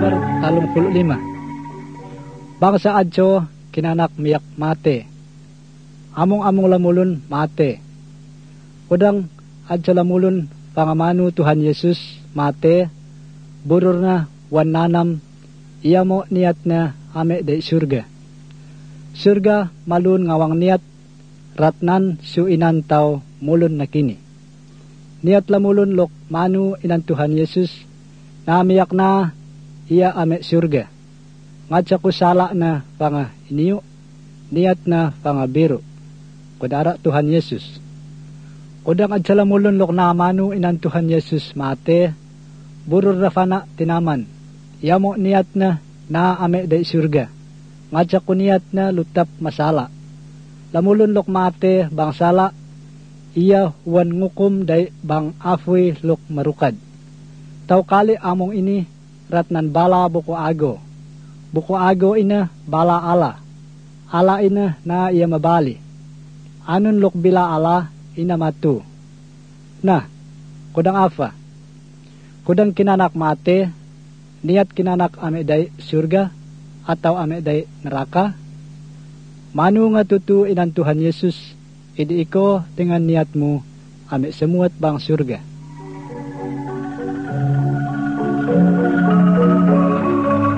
nomor 35. Bangsa adyo kinanak miyak mate. Among-among lamulun mate. Kudang adyo lamulun pangamanu Tuhan Yesus mate. Burur na wananam iya mo niat na ame de surga. Surga malun ngawang niat ratnan su inantaw mulun na kini. Niat lamulun lok manu inan Tuhan Yesus na miyak na iya ame surga. Ngadya ko sala na panga iniyo, niat na panga biro. Kudara Tuhan Yesus. Kudang adya lamulun lok na manu inan Tuhan Yesus mate, burur rafana tinaman. Iya mo niat na ame de surga. Ngadya ko niat na lutap masala. Lamulun lok mate bang sala, iya wan ngukum day bang afoy lok marukad. Tau kali among ini ratnan bala buko ago. Buko ago ina bala ala. Ala ina na iya mabali. Anon lok bila ala ina matu. Nah, kudang apa? Kudang kinanak mate, niat kinanak ame day surga atau ame day neraka. Manu nga tutu inan Tuhan Yesus, idi iko dengan niatmu ame semuat bang surga.